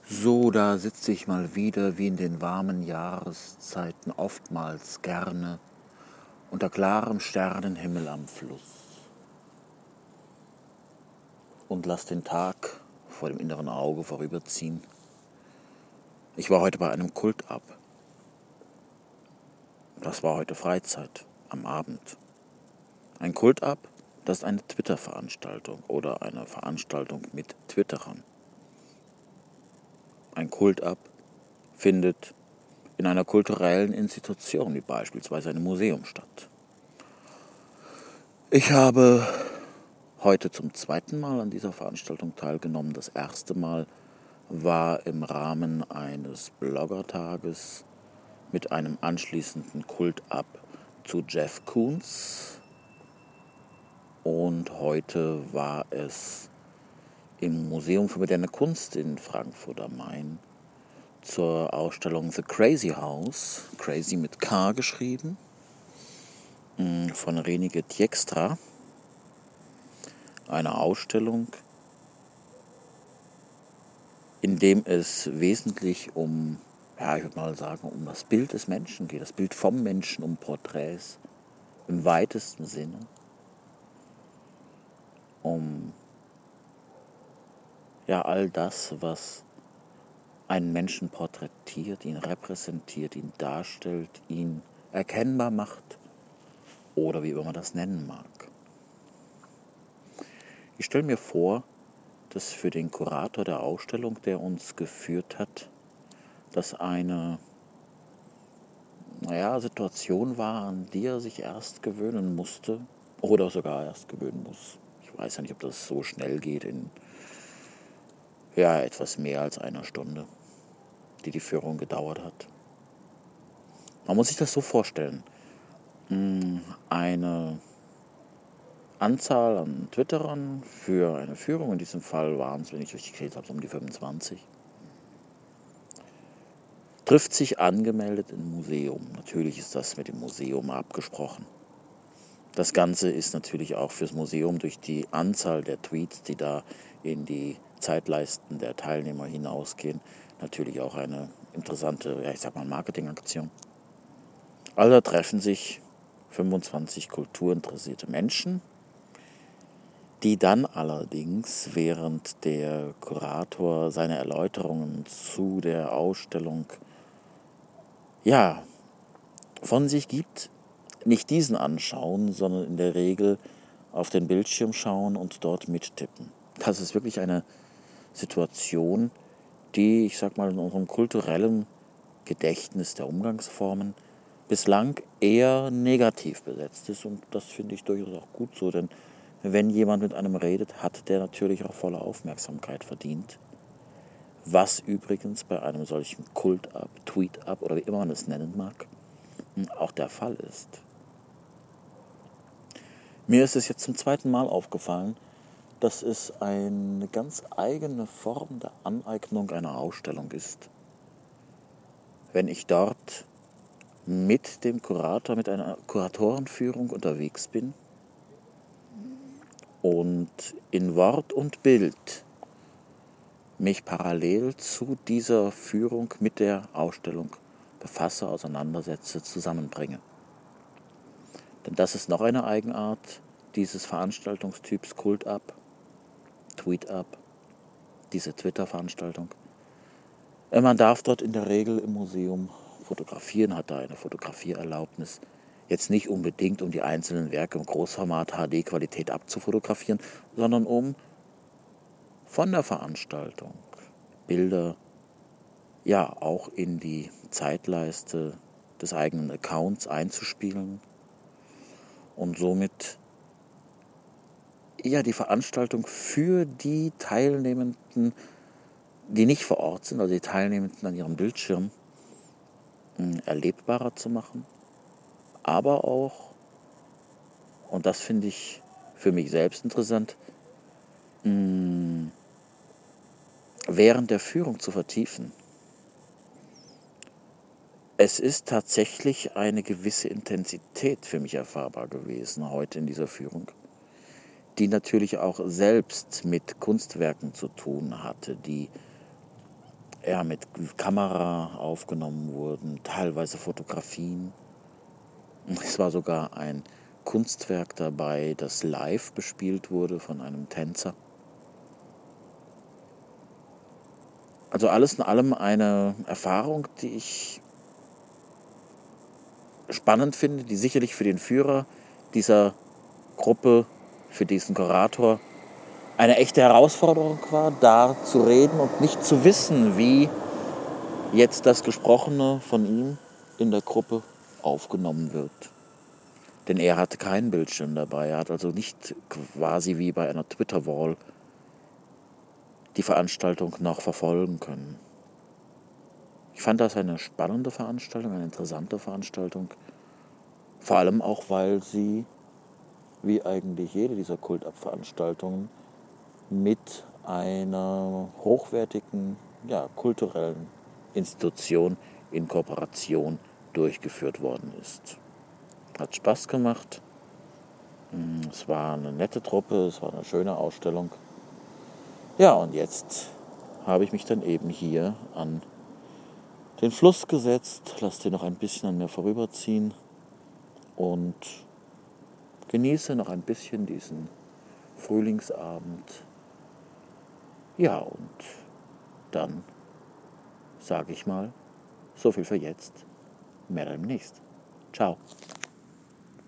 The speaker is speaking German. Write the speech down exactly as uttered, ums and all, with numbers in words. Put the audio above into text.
So, da sitze ich mal wieder wie in den warmen Jahreszeiten oftmals gerne unter klarem Sternenhimmel am Fluss und lass den Tag vor dem inneren Auge vorüberziehen. Ich war heute bei einem Kult-Up. Das war heute Freizeit, am Abend. Ein Kult-Up, das ist eine Twitter-Veranstaltung oder eine Veranstaltung mit Twitterern. Ein Kult-Up findet in einer kulturellen Institution, wie beispielsweise einem Museum, statt. Ich habe heute zum zweiten Mal an dieser Veranstaltung teilgenommen. Das erste Mal war im Rahmen eines Bloggertages mit einem anschließenden Kult-Up zu Jeff Koons. Und heute war es im Museum für moderne Kunst in Frankfurt am Main zur Ausstellung The Crazy House, Crazy mit K geschrieben, von Renike Tjekstra. Eine Ausstellung, in dem es wesentlich um, ja, ich würde mal sagen, um das Bild des Menschen geht, das Bild vom Menschen, um Porträts im weitesten Sinne, um ja all das, was einen Menschen porträtiert, ihn repräsentiert, ihn darstellt, ihn erkennbar macht oder wie immer man das nennen mag. Ich stelle mir vor, dass für den Kurator der Ausstellung, der uns geführt hat, das eine naja, Situation war, an die er sich erst gewöhnen musste oder sogar erst gewöhnen muss. Ich weiß ja nicht, ob das so schnell geht in ja, etwas mehr als einer Stunde, die die Führung gedauert hat. Man muss sich das so vorstellen. Eine Anzahl an Twitterern für eine Führung, in diesem Fall waren es, wenn ich richtig gezählt habe, um die fünfundzwanzig, trifft sich angemeldet im Museum. Natürlich ist das mit dem Museum abgesprochen. Das Ganze ist natürlich auch fürs Museum durch die Anzahl der Tweets, die da in die Zeitleisten der Teilnehmer hinausgehen, natürlich auch eine interessante, ja, ich sag mal, Marketingaktion. Also treffen sich fünfundzwanzig kulturinteressierte Menschen, die dann allerdings, während der Kurator seine Erläuterungen zu der Ausstellung ja, von sich gibt, nicht diesen anschauen, sondern in der Regel auf den Bildschirm schauen und dort mittippen. Das ist wirklich eine Situation, die, ich sag mal, in unserem kulturellen Gedächtnis der Umgangsformen bislang eher negativ besetzt ist. Und das finde ich durchaus auch gut so, denn wenn jemand mit einem redet, hat der natürlich auch volle Aufmerksamkeit verdient. Was übrigens bei einem solchen Kult-Up, Tweet-Up oder wie immer man es nennen mag, auch der Fall ist. Mir ist es jetzt zum zweiten Mal aufgefallen, dass es eine ganz eigene Form der Aneignung einer Ausstellung ist. Wenn ich dort mit dem Kurator, mit einer Kuratorenführung unterwegs bin und in Wort und Bild mich parallel zu dieser Führung mit der Ausstellung befasse, auseinandersetze, zusammenbringe. Denn das ist noch eine Eigenart dieses Veranstaltungstyps Kult-Up, Tweet-Up, diese Twitter-Veranstaltung. Man darf dort in der Regel im Museum fotografieren, hat da eine Fotografiererlaubnis. Jetzt nicht unbedingt, um die einzelnen Werke im Großformat H D-Qualität abzufotografieren, sondern um von der Veranstaltung Bilder ja auch in die Zeitleiste des eigenen Accounts einzuspielen und somit ja die Veranstaltung für die Teilnehmenden, die nicht vor Ort sind, also die Teilnehmenden an ihrem Bildschirm, erlebbarer zu machen, aber auch, und das finde ich für mich selbst interessant, während der Führung zu vertiefen. Es ist tatsächlich eine gewisse Intensität für mich erfahrbar gewesen heute in dieser Führung, die natürlich auch selbst mit Kunstwerken zu tun hatte, die ja, mit Kamera aufgenommen wurden, teilweise Fotografien. Es war sogar ein Kunstwerk dabei, das live bespielt wurde von einem Tänzer. Also alles in allem eine Erfahrung, die ich spannend finde, die sicherlich für den Führer dieser Gruppe, für diesen Kurator, eine echte Herausforderung war, da zu reden und nicht zu wissen, wie jetzt das Gesprochene von ihm in der Gruppe aufgenommen wird. Denn er hatte keinen Bildschirm dabei, er hat also nicht quasi wie bei einer Twitter-Wall die Veranstaltung noch verfolgen können. Ich fand das eine spannende Veranstaltung, eine interessante Veranstaltung, vor allem auch, weil sie, wie eigentlich jede dieser Kultabveranstaltungen, mit einer hochwertigen, ja, kulturellen Institution in Kooperation durchgeführt worden ist. Hat Spaß gemacht. Es war eine nette Truppe, es war eine schöne Ausstellung. Ja, und jetzt habe ich mich dann eben hier an den Fluss gesetzt, lasse den noch ein bisschen an mir vorüberziehen und genieße noch ein bisschen diesen Frühlingsabend. Ja, und dann sage ich mal, so viel für jetzt, mehr demnächst. Ciao.